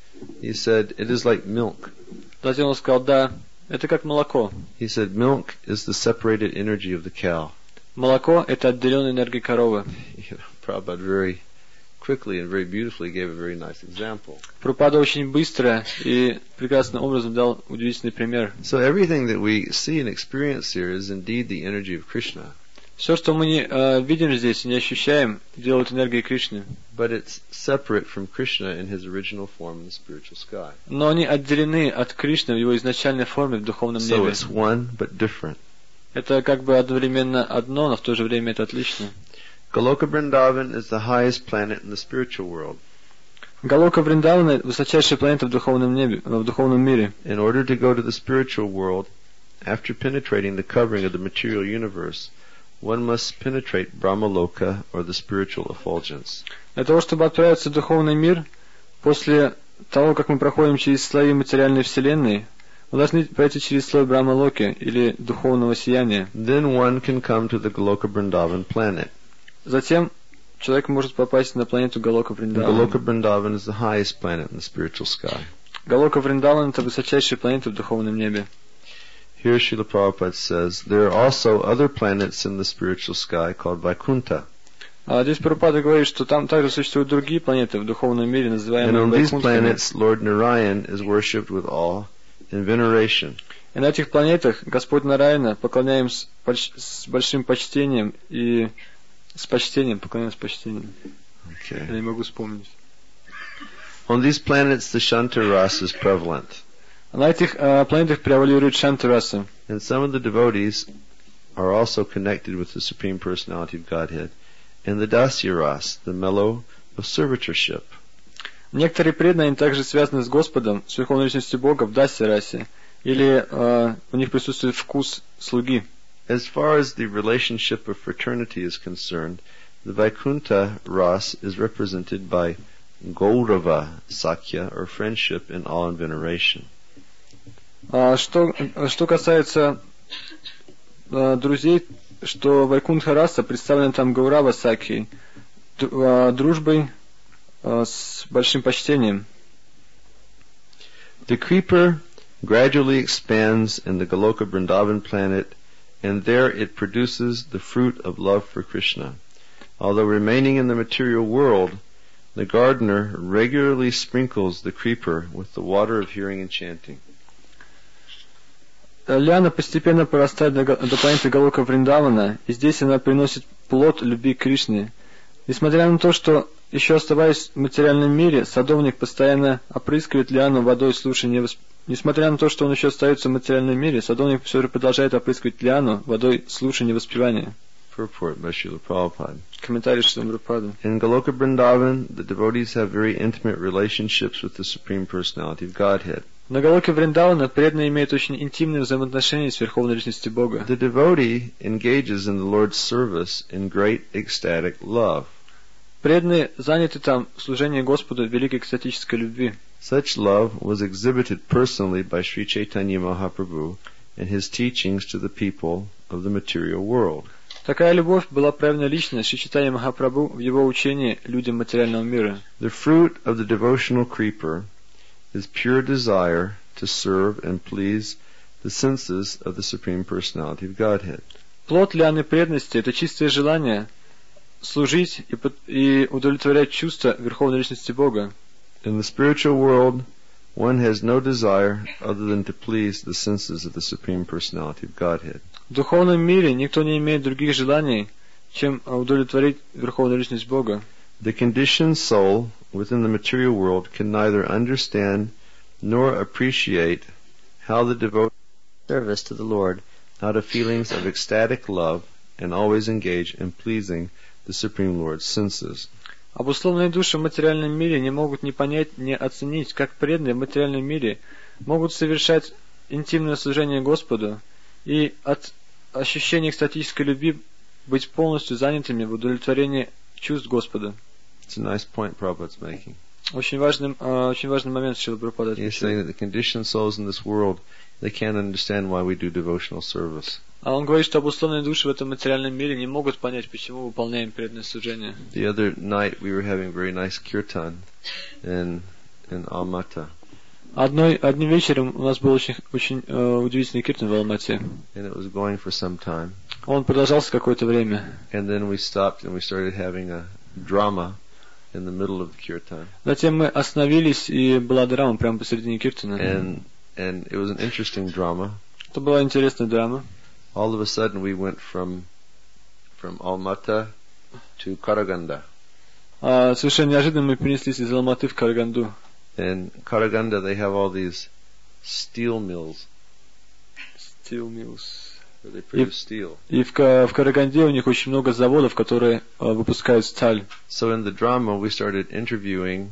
He said, it is like milk. Затем он сказал, да, это как молоко. He said, milk is the separated energy of the cow. Молоко — это отделенная энергия коровы. Prabhupada very quickly and very beautifully gave a very nice example. Прабхупада очень быстро и прекрасным образом дал удивительный пример. So everything that we see and experience here is indeed the energy of Krishna. Все, что мы не видим здесь и не ощущаем, делает энергией Кришны. But it's separate from Krishna in his original form in the spiritual sky. Но они отделены от Кришны в его изначальной форме в духовном So небе. it's one but different. Это как бы одновременно одно, но в то же время это отлично. Goloka Vrindavan is the highest planet in the spiritual world. Галока Вриндавана – высочайшая планета в духовном небе, в духовном мире. In order to go to the spiritual world, after penetrating the covering of the material universe, one must penetrate Brahmaloka, or the spiritual effulgence. Для того, чтобы отправиться в духовный мир, после того, как мы проходим через слои материальной вселенной, мы должны пройти через слой Брахмалоки, или духовного сияния. Then one can come to the Goloka Vrindavan planet. Затем человек может попасть на планету Галока Вриндавана. Goloka Vrindavan is the highest planet in the spiritual sky. Галока Вриндаван – это высочайшая планета в духовном небе. Here Srila Prabhupada says, there are also other planets in the spiritual sky called Vaikuntha. А здесь Прабхупада говорит, что там также существуют другие планеты в духовном мире, And называемые on these Вайкунтхами. planets, Lord Narayan is worshipped with awe and veneration. И на этих планетах Господь Нараяна поклоняем с большим почтением и с почтением, поклоняем с почтением. Okay. Я не могу вспомнить. On these planets, the Shanta Ras is prevalent. На этих планетах превалирует Шанта-раса. And some of the devotees are also connected with the Supreme Personality of Godhead, and the Dasya Ras, the mellow of servitorship. Некоторые преданные также связаны с Господом, с Верховной Личностью Бога в Даси-расе, или у них присутствует вкус слуги. As far as the relationship of fraternity is concerned, the Vaikuntha Ras is represented by Gaurava Sakya, or friendship in awe and veneration. Что касается друзей, что Вайкунтха раса представлена там Гаурава Сакхи, дружбой с большим почтением. The creeper gradually expands in the Goloka Vrindavan planet, and there it produces the fruit of love for Krishna. Although remaining in the material world, the gardener regularly sprinkles the creeper with the water of hearing and chanting. Лиана постепенно порастает до планеты Галока Вриндавана, и здесь она приносит плод любви к Кришне. Несмотря на то, что еще оставаясь в материальном мире, садовник постоянно опрыскивает Лиану водой слушания. Несмотря на то, что он еще остается в материальном мире, садовник все же продолжает опрыскивать Лиану водой слушания и воспевания. Purport by Srila Prabhupada. Комментарий Шрила Прабхупады. In Goloka Vrindavan, the devotees have very intimate relationships with the Supreme Personality of Godhead. На Галоке Вриндавана преданные имеют очень интимные взаимоотношения с Верховной Личностью Бога. The devotee engages in the Lord's service in great ecstatic love. Преданные заняты там в служении Господу в великой экстатической любви. Such love was exhibited personally by Sri Chaitanya Mahaprabhu in his teachings to the people of the material world. Такая любовь была проявлена лично Шри Чайтанья Махапрабху в его учении людям материального мира. The fruit of the devotional creeper is pure desire to serve and please the senses of the Supreme Personality of Godhead. Плод лианы преданности – это чистое желание служить и удовлетворять чувства Верховной Личности Бога. In the spiritual world, one has no desire other than to please the senses of the Supreme Personality of Godhead. В духовном мире никто не имеет других желаний, чем удовлетворить Верховную Личность Бога. The conditioned soul within the material world can neither understand nor appreciate how the devote service to the Lord out of feelings of ecstatic love and always engage in pleasing the Supreme Lord's senses. Обусловленные души в материальном мире не могут ни понять, ни оценить, как преданные в материальном мире могут совершать интимное служение Господу и от ощущения экстатической любви быть полностью занятыми в удовлетворении чувств Господа. It's a nice point Prabhupada's making. Очень важный момент Шрила Прабхупада He's saying that the conditioned souls in this world, they can't understand why we do devotional service. А он говорит, что обусловленные души в этом материальном мире не могут понять, почему выполняем преданное служение. The other night we were having very nice kirtan in Almaty. Одним вечером у нас был очень удивительный киртан в Алмате. And it was going for some time. Он продолжался какое-то время. And then we stopped and we started having a drama in the middle of the kirtan. Затем мы остановились, и была драма прямо посередине киртана. And it was an interesting drama. Это была интересная драма. All of a sudden we went from Almaty to Karaganda. Совершенно неожиданно мы перенеслись из Алматы в Караганду. In Karaganda they have all these steel mills. Steel mills. where they produce steel. И в Караганде у них очень много заводов, которые выпускают сталь. So in the drama, we started interviewing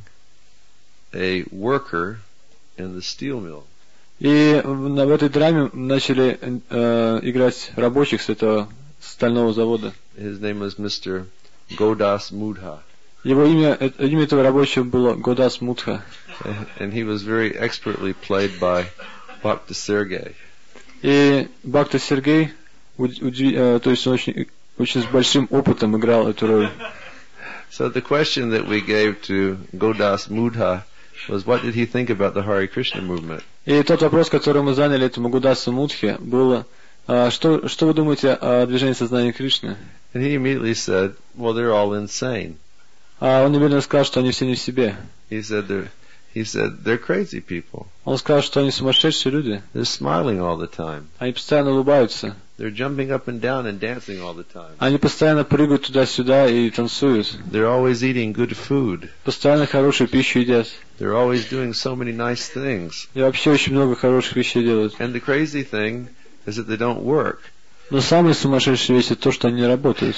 a worker in the steel mill. И в этой драме начали играть рабочих с этого стального завода. His name was Mr. Godas Mudha. Его имя этого рабочего было Годас Мудха. And he was very expertly played by Bhakta Sergei. И Бхакта Сергей, то есть он очень с большим опытом играл эту роль. So the question that we gave to Godas Mudha was, what did he think about the Hare Krishna movement? И тот вопрос, который мы заняли этому Годасу Мудхе, было, что вы думаете о движении сознания Кришны? And he immediately said, well, they're all insane. Он немедленно сказал, что они все не в себе. He said they're crazy people. Он сказал, что они сумасшедшие люди. They're smiling all the time. Они постоянно улыбаются. They're jumping up and down and dancing all the time. Они постоянно прыгают туда-сюда и танцуют. They're always eating good food. Постоянно хорошую пищу едят. They're always doing so many nice things. И вообще очень много хороших вещей делают. And the crazy thing is that they don't work. Но самое сумасшедшее вещь это то, что они не работают.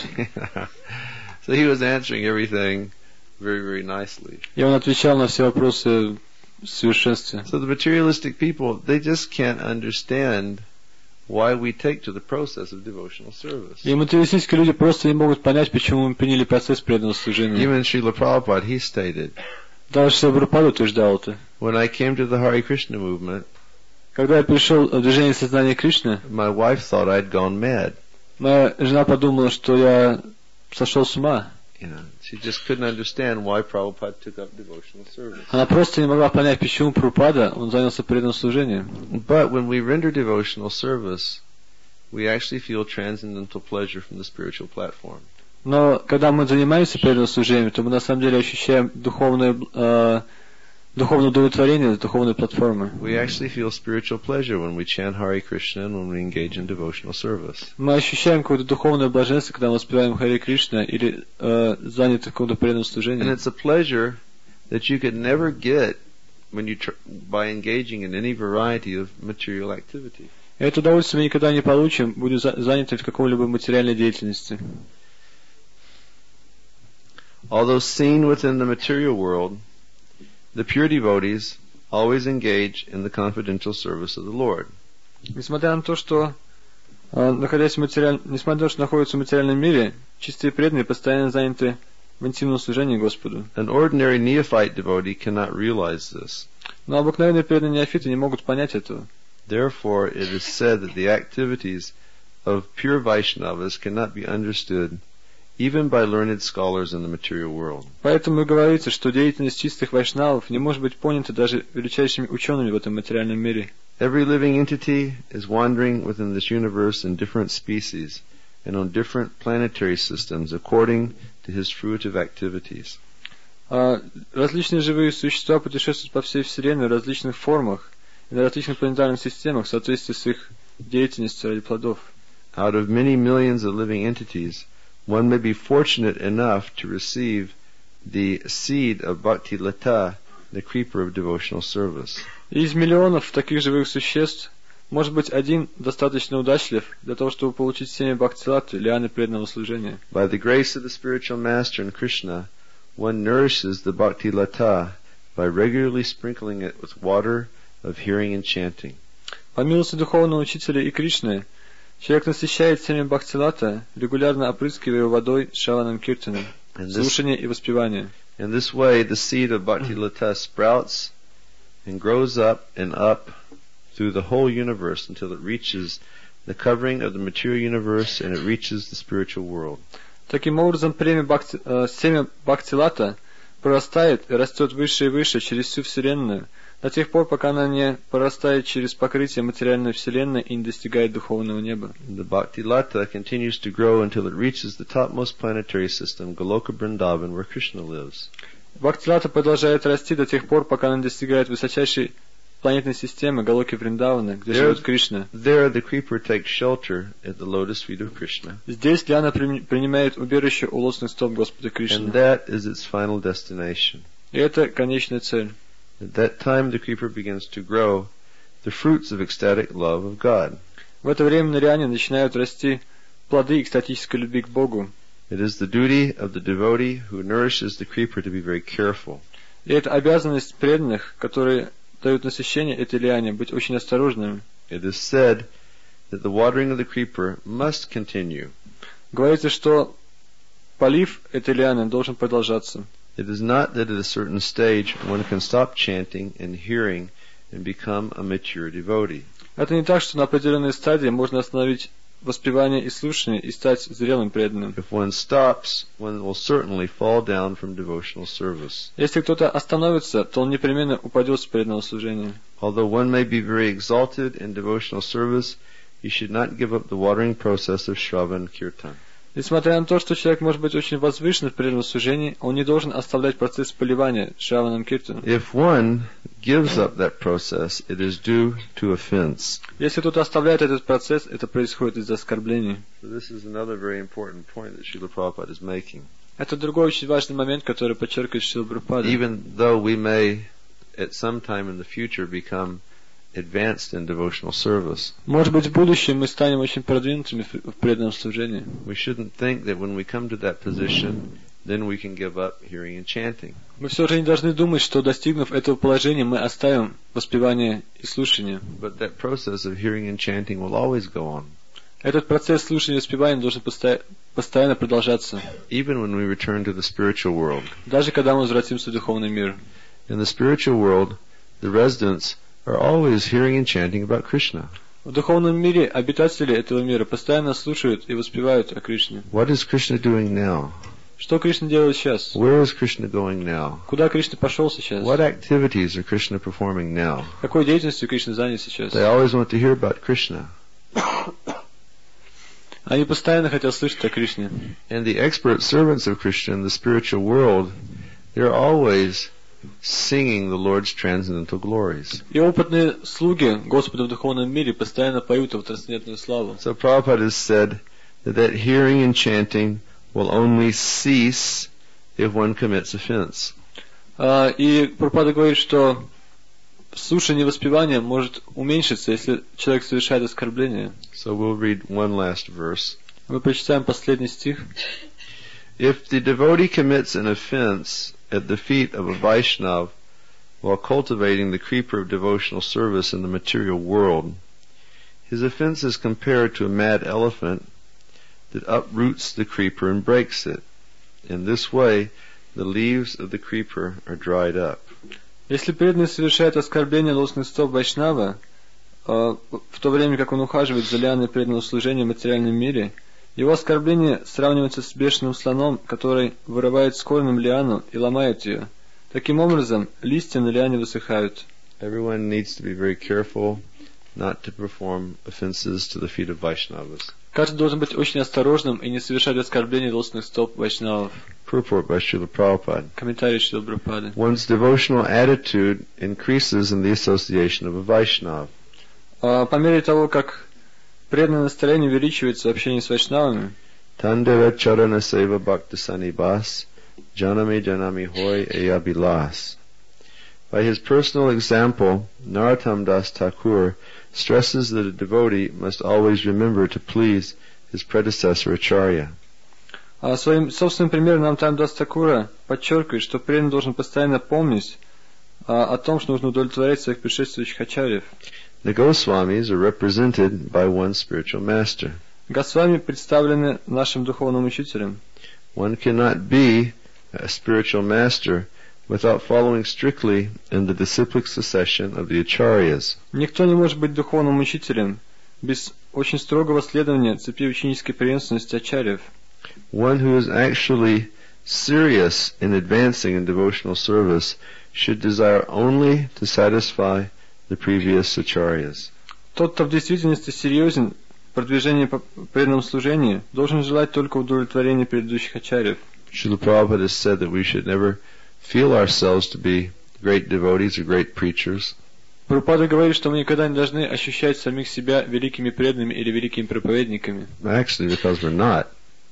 So he was answering everything very, very nicely. И он отвечал на все вопросы в совершенстве. So the materialistic people, they just can't understand why we take to the process of devotional service. И материалистические люди просто не могут понять, почему мы приняли процесс преданного служения. Even Srila Prabhupada, he stated, Даже Шрила Прабхупада утверждал это. when I came to the Hare Krishna movement, Когда я пришел в движение сознания Кришны, my wife thought I'd gone mad. моя жена подумала, что я сошел с ума. You know, she just couldn't understand why Prabhupada took up devotional service. Она просто не могла понять, почему Прабхупада, он занялся преданным служением. But when we render devotional service, we actually feel transcendental pleasure from the spiritual platform. Но когда мы занимаемся преданным служением, то мы на самом деле ощущаем духовное удовлетворение с духовной платформы. We actually feel spiritual pleasure when we chant Hare Krishna and when we engage in devotional service. Мы ощущаем какое-то духовное блаженство, когда мы воспеваем Харе Кришна или заняты в каком-то преданном служении. And it's a pleasure that you could never get when you by engaging in any variety of material activity. И это удовольствие мы никогда не получим, будем заняты в какой-либо материальной деятельности. Although seen within the material world, the pure devotees always engage in the confidential service of the Lord. Несмотря на то, что находятся в материальном мире, чистые преданные постоянно заняты в интимном служении Господу. An ordinary neophyte devotee cannot realize this. Но обыкновенные преданные неофиты не могут понять этого. Therefore, it is said that the activities of pure Vaishnavas cannot be understood even by learned scholars in the material world. Поэтому и говорится, что деятельность чистых вайшнавов не может быть понята даже величайшими учеными в этом материальном мире. Every living entity is wandering within this universe in different species and on different planetary systems according to his fruitive activities. Различные живые существа путешествуют по всей Вселенной в различных формах и на различных планетарных системах в соответствии с их деятельностью ради плодов. Out of many millions of living entities, one may be fortunate enough to receive the seed of Bhakti Lata, the creeper of devotional service. Из миллионов таких живых существ, может быть, один достаточно удачлив для того, чтобы получить семя Бхакти-латы, лианы преданного служения. By the grace of the spiritual master and Krishna, one nourishes the Bhakti Lata by regularly sprinkling it with water of hearing and chanting. По милости духовного учителя и Кришны, человек насыщает семя Бхакти-лата, регулярно опрыскивая его водой с Шраваном Киртаном, слушание и воспевание. In this way, the seed of Bhakti Lata sprouts and grows up through the whole universe until it reaches the covering of the material universe and it reaches the spiritual world. Таким образом, семя Бхакти-лата прорастает и растет выше и выше через всю Вселенную, до тех пор, пока она не прорастает через покрытие материальной Вселенной и не достигает духовного неба. The Bhakti Lata continues to grow until it reaches the topmost planetary system, Goloka Vrindavan, where Krishna lives. Бхакти-лата продолжает расти до тех пор, пока она достигает высочайшей планетной системы Галоки Вриндавана, где живет Кришна. There the creeper takes shelter at the lotus feet of Krishna. Здесь лиана принимает убежище у лотосных стоп Господа Кришны. And that is its final destination. И это конечная цель. At that time the creeper begins to grow the fruits of ecstatic love of God. В это время на Риане начинают расти плоды экстатической любви к Богу. It is the duty of the devotee who nourishes the creeper to be very careful. И это обязанность преданных, которые дают насыщение этой лиане, быть очень осторожными. It is said that the watering of the creeper must continue. Говорится, что полив этой лианы должен продолжаться. It is not that at a certain stage one can stop chanting and hearing and become a mature devotee. Это не так, что на определенной стадии можно остановить воспевание и слушание и стать зрелым преданным. If one stops, one will certainly fall down from devotional service. Если кто-то остановится, то он непременно упадет с преданного служения. Although one may be very exalted in devotional service, he should not give up the watering process of Shravan Kirtan. Несмотря на то, что человек может быть очень возвышен в преданном служении, он не должен оставлять процесс поливания Шраванам Киртаном. If one gives up that process, it is due to offense. Если кто-то оставляет этот процесс, это происходит из-за оскорблений. So this is another very important point that Srila Prabhupada is making. Это другой очень важный момент, который подчеркивает Шрила Прабхупада. Even though we may at some time in the future become advanced in devotional service, Может быть, в будущем мы станем очень продвинутыми в преданном служении. we shouldn't think that when we come to that position, then we can give up hearing and chanting. Мы все же не должны думать, что, достигнув этого положения, мы оставим воспевание и слушание. But that process of hearing and chanting will always go on. Этот процесс слушания и воспевания должен постоянно продолжаться, Even when we return to the spiritual world. даже когда мы возвратимся в духовный мир. In the spiritual world, the residents are always hearing and chanting about Krishna. В духовном мире обитатели этого мира постоянно слушают и воспевают о Кришне. What is Krishna doing now? Что Кришна делает сейчас? Where is Krishna going now? Куда Кришна пошел сейчас? What activities are Krishna performing now? Какой деятельностью Кришна занят сейчас? They always want to hear about Krishna. Они постоянно хотят слышать о Кришне. And the expert servants of Krishna in the spiritual world, they're always singing the Lord's transcendental glories. И опытные слуги Господа в духовном мире постоянно поют его трансцендентную славу. So Prabhupada has said that hearing and chanting will only cease if one commits offense. И Прабхупада говорит, что слушание и воспевание может уменьшиться, если человек совершает оскорбление. So we'll read one last verse. Мы прочитаем последний стих. If the devotee commits an offense at the feet of a Vaishnav while cultivating the creeper of devotional service in the material world, his offense is compared to a mad elephant that uproots the creeper and breaks it. In this way, the leaves of the creeper are dried up. Если преданный совершает оскорбление лосных стоп Вайшнава, в то время как он ухаживает за лианой преданного служения в материальном мире, его оскорбление сравнивается с бешеным слоном, который вырывает с корнем лиану и ломает ее. Таким образом, листья на лиане высыхают. Everyone needs to be very careful not to perform offenses to the feet of Vaishnavas. Каждый должен быть очень осторожным и не совершать оскорблений лосных стоп Вайшнавов. Purport by Srila Prabhupada. Комментарий Шрила Прабхупады. One's devotional attitude increases in the association of a Vaishnav. По мере того, как преданное настроение увеличивается в общении с вайшнавами, Tandera charana seva bhakta sanibas, janami janami hoy eyabilas. By his personal example, Narottam Das Thakur stresses that a devotee must always remember to please his predecessor Acharya. Своим собственным примером Наротам Дас Тхакура подчеркивает, что преданный должен постоянно помнить о том, что нужно удовлетворять своих предшествующих ачарьев. The Goswamis are represented by one spiritual master. Госвами представлены нашим духовным учителем. One cannot be a spiritual master without following strictly in the disciplic succession of the acharyas. Никто не может быть духовным учителем без очень строгого следования цепи ученической преемственности ачарьев. One who is actually serious in advancing in devotional service should desire only to satisfy the previous acharyas. Тот, кто в действительности серьезен в продвижении по преданному служению, должен желать только удовлетворения предыдущих ачарьев. Srila Prabhupada has said that we should never feel ourselves to be great devotees or great preachers. Прабхупада говорит, что мы никогда не должны ощущать самих себя великими преданными или великими проповедниками. Actually, because we're not.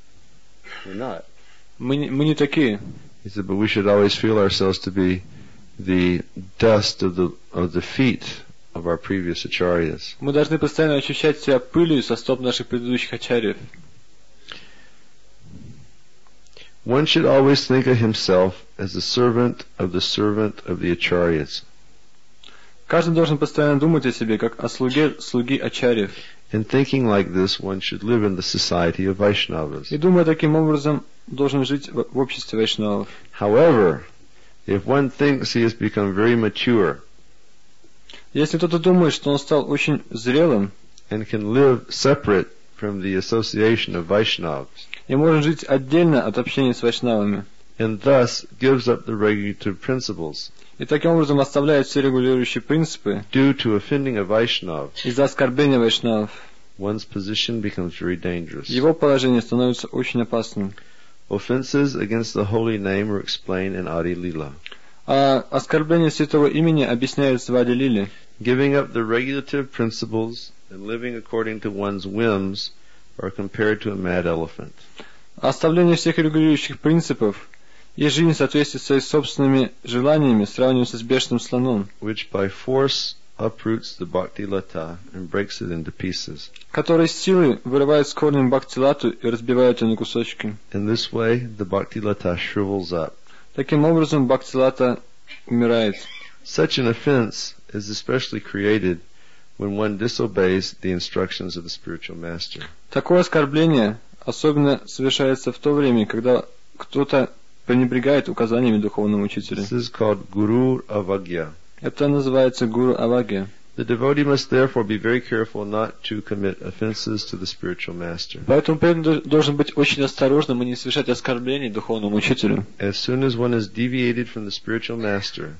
We're not. Мы не такие. He said, but we should always feel ourselves to be the dust of the feet of our previous acharyas. Мы должны постоянно ощущать себя пылью со стоп наших предыдущих ачарьев. One should always think of himself as the servant of the acharyas. Каждый должен постоянно думать о себе, как о слуги ачарьев. In thinking like this, one should live in the society of Vaishnavas. И думая таким образом, должен жить в обществе вайшнавов. However, if one thinks he has become very mature Если кто-то думает, что он стал очень зрелым and can live separate from the association of Vaishnavas, и может жить отдельно от общения с вайшнавами, and thus gives up the regulative principles и таким образом оставляет все регулирующие принципы due to offending a Vaishnav, из-за оскорбления вайшнавов, one's position becomes very dangerous. его положение становится очень опасным. Offenses against the holy name are explained in Adi Lila. А оскорбление святого имени объясняется в Ади Лиле. Giving up the regulative principles and living according to one's whims are compared to a mad elephant. Оставление всех регулирующих принципов и жизнь в соответствии с своими собственными желаниями сравнивается с бешеным слоном, Which by force uproots the bhakti lata and breaks it into pieces. который с силой вырывает с корнем бхакти-лату и разбивает ее на кусочки. In this way, the bhakti lata shrivels up. Таким образом, бхакти-лата умирает. Such an offense is especially created when one disobeys the instructions of the spiritual master. Такое оскорбление особенно совершается в то время, когда кто-то пренебрегает указаниями духовного учителя. This is called guru avagya. Это называется гуру авагья. The devotee must therefore be very careful not to commit offenses to the spiritual master. Поэтому преданный должен быть очень осторожным и не совершать оскорблений духовному учителю. As soon as one is deviated from the spiritual master,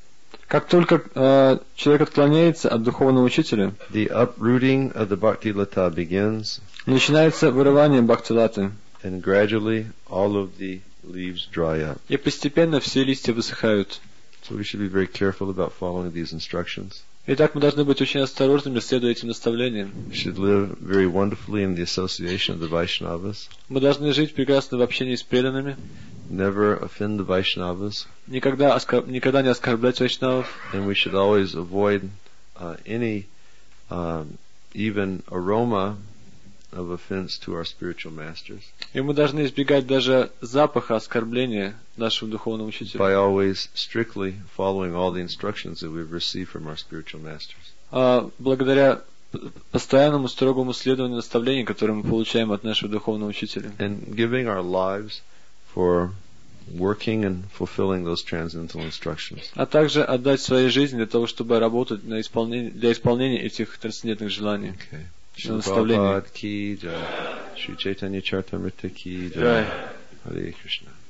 Как только человек отклоняется от духовного учителя, the uprooting of the bhakti lata begins, начинается вырывание бхакти-латы, and gradually all of the leaves dry up. и постепенно все листья высыхают. So we should be very careful about following these instructions. Итак, мы должны быть очень осторожными, следуя этим наставлениям. We should live very wonderfully in the association of the Vaishnavas. Мы должны жить прекрасно в общении с преданными, Never offend the Vaishnavas. никогда не оскорблять вайшнавов. And we should always avoid any even aroma of offense to our spiritual masters И мы должны избегать даже запаха оскорбления нашего духовного учителя. by always strictly following all the instructions that we've received from our spiritual masters. Благодаря постоянному строгому следованию наставлений, которые мы получаем от нашего духовного учителя. And giving our lives for working and fulfilling those transcendental instructions. А также отдать свою жизнь для того, чтобы работать для исполнения этих трансцендентных желаний. Okay. На наставление. Prabhupada ki jai. Shri Chaitanya Charitamrita ki jai. Hare Krishna.